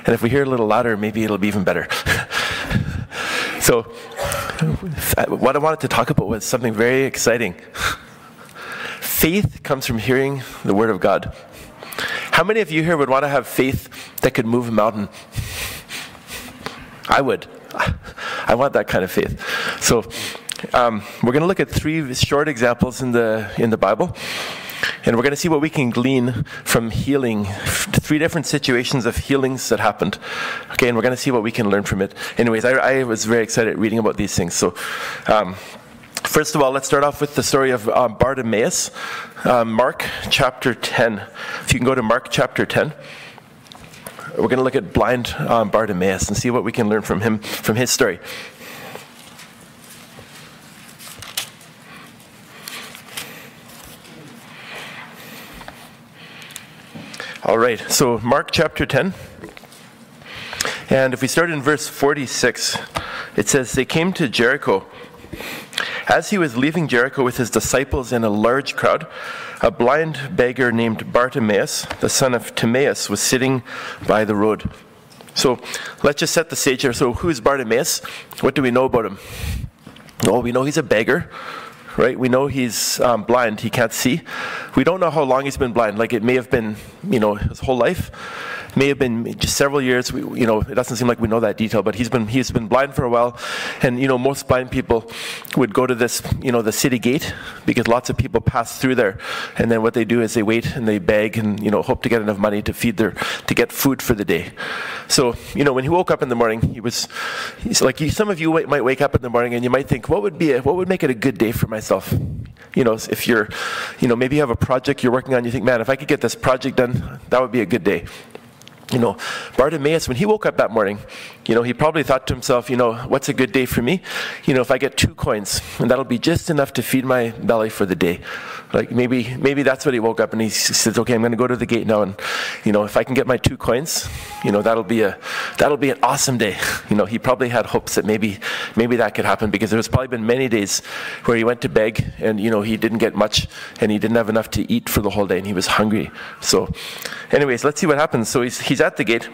And if we hear it a little louder, maybe it'll be even better. So what I wanted to talk about was something very exciting. Faith comes from hearing the Word of God. How many of you here would want to have faith that could move a mountain? I would. I want that kind of faith. So we're going to look at 3 short examples in the Bible, and we're going to see what we can glean from healing, 3 different situations of healings that happened. Okay, and we're going to see what we can learn from it. Anyways, I was very excited reading about these things. So first of all, let's start off with the story of Bartimaeus, Mark chapter 10. If you can go to Mark chapter 10. We're going to look at blind Bartimaeus and see what we can learn from him, from his story. All right, so Mark chapter 10. And if we start in verse 46, it says, "They came to Jericho. As he was leaving Jericho with his disciples and a large crowd, a blind beggar named Bartimaeus, the son of Timaeus, was sitting by the road." So let's just set the stage here. So who's Bartimaeus? What do we know about him? Well, we know he's a beggar, right? We know he's blind. He can't see. We don't know how long he's been blind. Like, it may have been, his whole life. May have been just several years. It doesn't seem like we know that detail, but he's been blind for a while. And most blind people would go to this, the city gate, because lots of people pass through there. And then what they do is they wait and they beg and hope to get enough money to get food for the day. So when he woke up in the morning, he's like, some of you might wake up in the morning and you might think, what would make it a good day for myself? If you're, maybe you have a project you're working on, you think, man, if I could get this project done, that would be a good day. Bartimaeus, when he woke up that morning, he probably thought to himself, what's a good day for me? If I get 2 coins, and that'll be just enough to feed my belly for the day. Like, maybe that's what he woke up and he says, okay, I'm going to go to the gate now, and if I can get my 2 coins, that'll be an awesome day. He probably had hopes that maybe that could happen, because there's probably been many days where he went to beg and he didn't get much and he didn't have enough to eat for the whole day and he was hungry. So anyways, let's see what happens. So he's at the gate.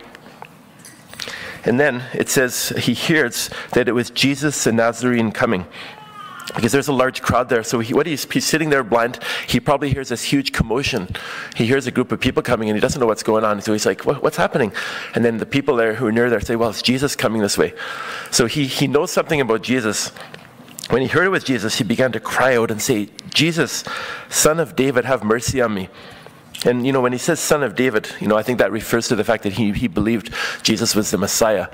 And then it says he hears that it was Jesus the Nazarene coming, because there's a large crowd there. So he's sitting there blind. He probably hears this huge commotion. He hears a group of people coming and he doesn't know what's going on. So he's like, what's happening? And then the people there who are near there say, well, it's Jesus coming this way. So he knows something about Jesus. When he heard it was Jesus, he began to cry out and say, "Jesus, Son of David, have mercy on me." And when he says son of David, I think that refers to the fact that he believed Jesus was the Messiah.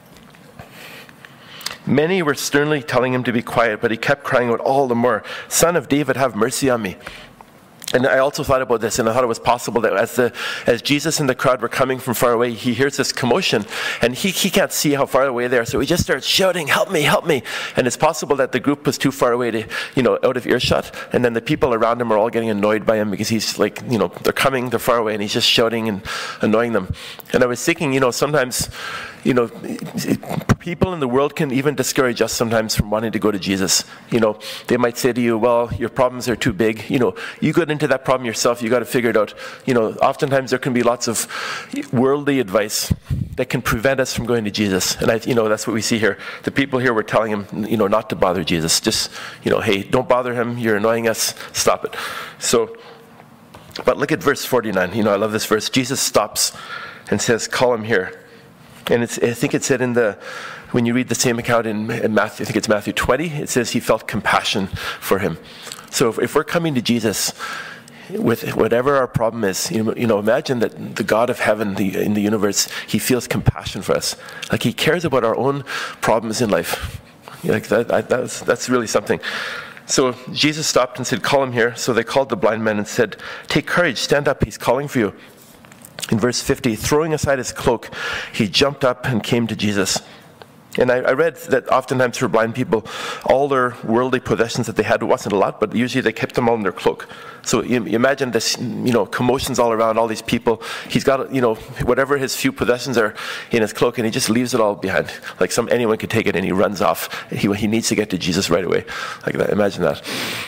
Many were sternly telling him to be quiet, but he kept crying out all the more, "Son of David, have mercy on me." And I also thought about this, and I thought it was possible that as Jesus and the crowd were coming from far away, he hears this commotion, and he can't see how far away they are, so he just starts shouting, "Help me, help me!" And it's possible that the group was too far away to, out of earshot, and then the people around him are all getting annoyed by him because he's like, they're coming, they're far away, and he's just shouting and annoying them. And I was thinking, sometimes, people in the world can even discourage us sometimes from wanting to go to Jesus. They might say to you, well, your problems are too big. You got into that problem yourself. You got to figure it out. Oftentimes there can be lots of worldly advice that can prevent us from going to Jesus. And that's what we see here. The people here were telling him, not to bother Jesus. Just, hey, don't bother him. You're annoying us. Stop it. So, but look at verse 49. I love this verse. Jesus stops and says, "Call him here." And I think it said when you read the same account in Matthew, I think it's Matthew 20, it says he felt compassion for him. So if we're coming to Jesus with whatever our problem is, imagine that the God of heaven, in the universe, he feels compassion for us. Like, he cares about our own problems in life. Like that's really something. So Jesus stopped and said, "Call him here." So they called the blind man and said, "Take courage, stand up, he's calling for you." In verse 50, throwing aside his cloak, he jumped up and came to Jesus. And I read that oftentimes for blind people, all their worldly possessions that they had, it wasn't a lot, but usually they kept them all in their cloak. So you imagine this, commotions all around, all these people. He's got, whatever his few possessions are in his cloak, and he just leaves it all behind. Like anyone could take it, and he runs off. He needs to get to Jesus right away. Like that. Imagine that.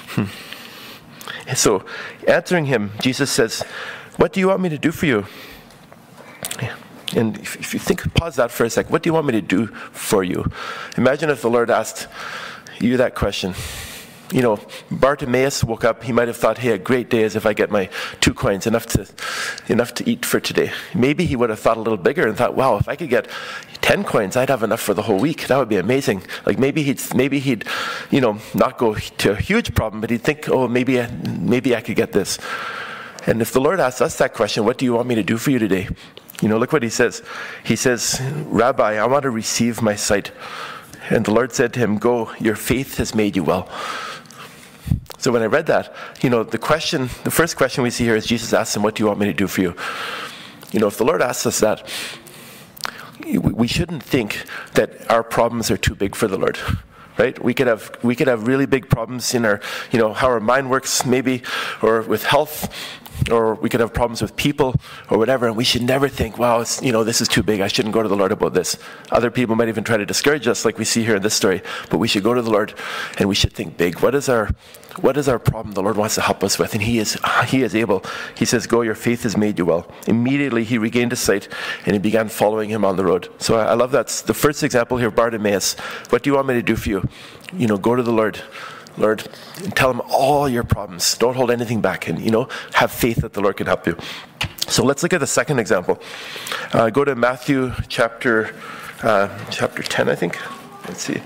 So answering him, Jesus says, "What do you want me to do for you?" And if you pause that for a sec, what do you want me to do for you? Imagine if the Lord asked you that question. Bartimaeus woke up, he might have thought, hey, a great day is if I get my 2 coins, enough to eat for today. Maybe he would have thought a little bigger and thought, wow, if I could get 10 coins, I'd have enough for the whole week. That would be amazing. Like maybe he'd not go to a huge problem, but he'd think, oh, maybe I could get this. And if the Lord asks us that question, what do you want me to do for you today? Look what he says. He says, Rabbi, I want to receive my sight. And the Lord said to him, go, your faith has made you well. So when I read that, the first question we see here is Jesus asks him, what do you want me to do for you? If the Lord asks us that, we shouldn't think that our problems are too big for the Lord. Right? We could have really big problems in our, how our mind works maybe, or with health, or we could have problems with people or whatever, and we should never think, wow, this is too big, I shouldn't go to the Lord about this. Other people might even try to discourage us, like we see here in this story, but we should go to the Lord and we should think big. What is our problem the Lord wants to help us with? And he is able. He says, go, your faith has made you well. Immediately he regained his sight and he began following him on the road. So I love that. The first example here, Bartimaeus. What do you want me to do for you? Go to the Lord, and tell him all your problems. Don't hold anything back, and have faith that the Lord can help you. So let's look at the second example. Go to Matthew chapter 10, I think. Let's see.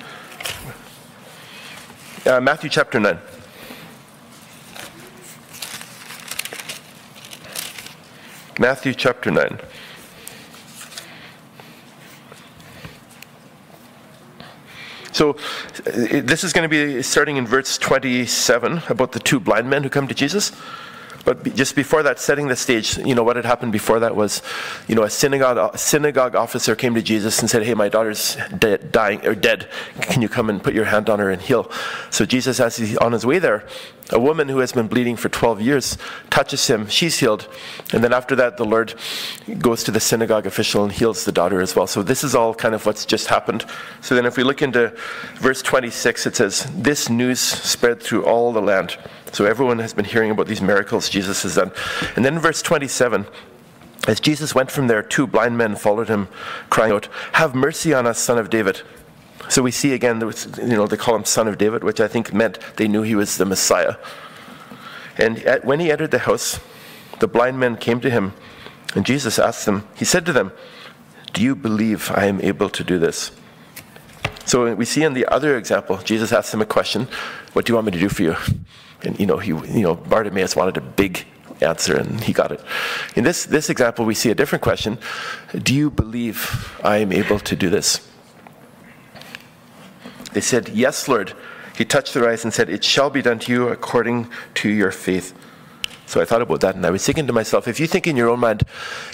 Matthew chapter 9. Matthew chapter 9. So this is going to be starting in verse 27 about the 2 blind men who come to Jesus. But just before that, setting the stage, what had happened before that was, a synagogue officer came to Jesus and said, hey, my daughter's dead. Can you come and put your hand on her and heal? So Jesus, as he's on his way there, a woman who has been bleeding for 12 years touches him. She's healed. And then after that, the Lord goes to the synagogue official and heals the daughter as well. So this is all kind of what's just happened. So then if we look into verse 26, it says, this news spread through all the land. So everyone has been hearing about these miracles Jesus has done. And then in verse 27, as Jesus went from there, 2 blind men followed him, crying out, have mercy on us, son of David. So we see again, they call him son of David, which I think meant they knew he was the Messiah. And when he entered the house, the blind men came to him, and Jesus asked them, he said to them, do you believe I am able to do this? So we see in the other example, Jesus asked him a question, what do you want me to do for you? And Bartimaeus wanted a big answer, and he got it. In this example, we see a different question. Do you believe I am able to do this? They said, yes, Lord. He touched their eyes and said, it shall be done to you according to your faith. So I thought about that, and I was thinking to myself, if you think in your own mind,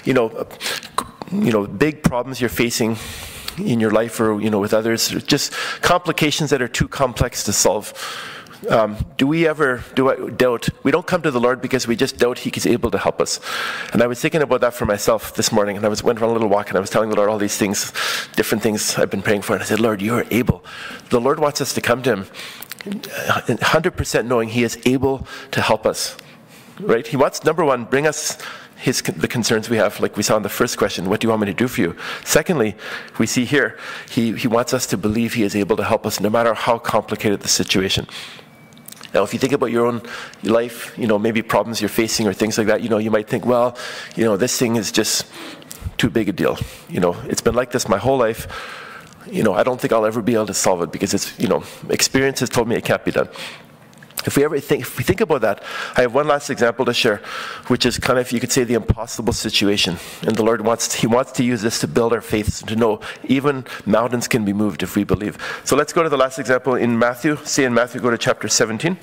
big problems you're facing in your life or, with others, just complications that are too complex to solve, do we ever doubt? We don't come to the Lord because we just doubt He's able to help us. And I was thinking about that for myself this morning, and I went on a little walk, and I was telling the Lord all these things, different things I've been praying for, and I said, Lord, you are able. The Lord wants us to come to Him 100% knowing He is able to help us. Right? He wants, number one, bring us the concerns we have, like we saw in the first question, what do you want me to do for you? Secondly, we see here, he wants us to believe He is able to help us no matter how complicated the situation. Now, if you think about your own life, maybe problems you're facing or things like that, you might think, well, this thing is just too big a deal. It's been like this my whole life. I don't think I'll ever be able to solve it because it's, experience has told me it can't be done. If we think about that, I have one last example to share, which is kind of, you could say, the impossible situation. And the Lord wants to use this to build our faith, to know even mountains can be moved if we believe. So let's go to the last example in Matthew. Say in Matthew, go to chapter 17.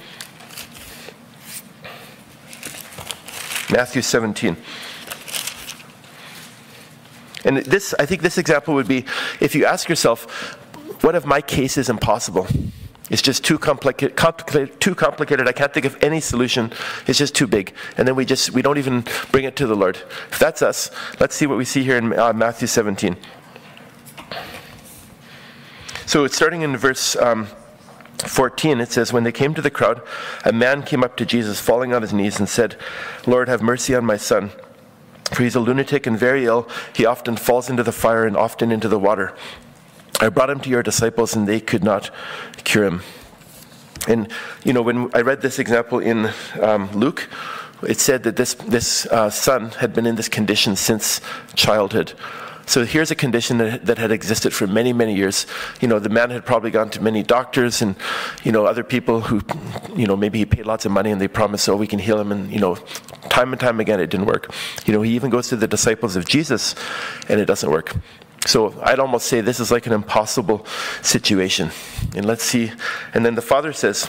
Matthew 17. And I think this example would be, if you ask yourself, what if my case is impossible? It's just too complicated. I can't think of any solution. It's just too big. And then we don't even bring it to the Lord. If that's us, let's see what we see here in Matthew 17. So it's starting in verse 14. It says, when they came to the crowd, a man came up to Jesus, falling on his knees, and said, Lord, have mercy on my son. For he's a lunatic and very ill. He often falls into the fire and often into the water. I brought him to your disciples, and they could not cure him." And, when I read this example in Luke, it said that this son had been in this condition since childhood. So here's a condition that had existed for many, many years. The man had probably gone to many doctors and, other people who, maybe he paid lots of money and they promised, "Oh, we can heal him." And, time and time again, it didn't work. He even goes to the disciples of Jesus and it doesn't work. So I'd almost say this is like an impossible situation. And let's see. And then the father says,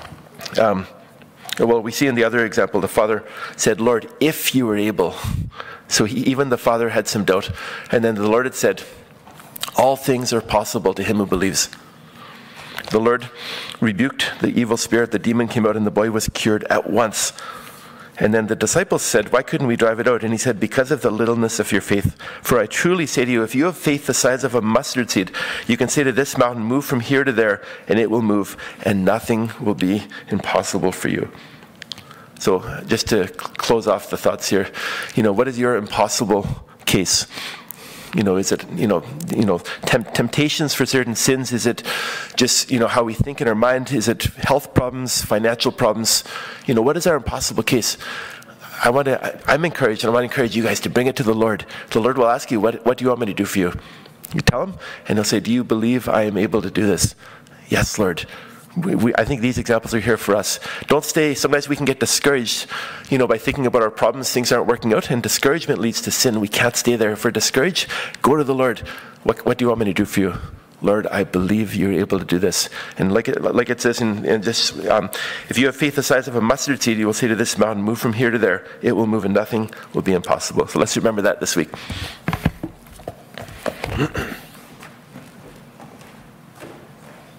we see in the other example, the father said, "Lord, if you were able." So even the father had some doubt. And then the Lord had said, "All things are possible to him who believes." The Lord rebuked the evil spirit. The demon came out and the boy was cured at once. And then the disciples said, "Why couldn't we drive it out?" And he said, "Because of the littleness of your faith. For I truly say to you, if you have faith the size of a mustard seed, you can say to this mountain, 'Move from here to there,' and it will move, and nothing will be impossible for you." So just to close off the thoughts here, what is your impossible case? Is it, temptations for certain sins? Is it just, how we think in our mind? Is it health problems, financial problems? What is our impossible case? I'm encouraged, and I want to encourage you guys to bring it to the Lord. The Lord will ask you, what do you want me to do for you? You tell him, and he'll say, "Do you believe I am able to do this?" "Yes, Lord." I think these examples are here for us. Don't stay. Sometimes we can get discouraged, by thinking about our problems. Things aren't working out, and discouragement leads to sin. We can't stay there. If we're discouraged, go to the Lord. What do you want me to do for you? "Lord, I believe you're able to do this." And like it says in just, if you have faith the size of a mustard seed, you will say to this mountain, "Move from here to there." It will move, and nothing will be impossible. So let's remember that this week.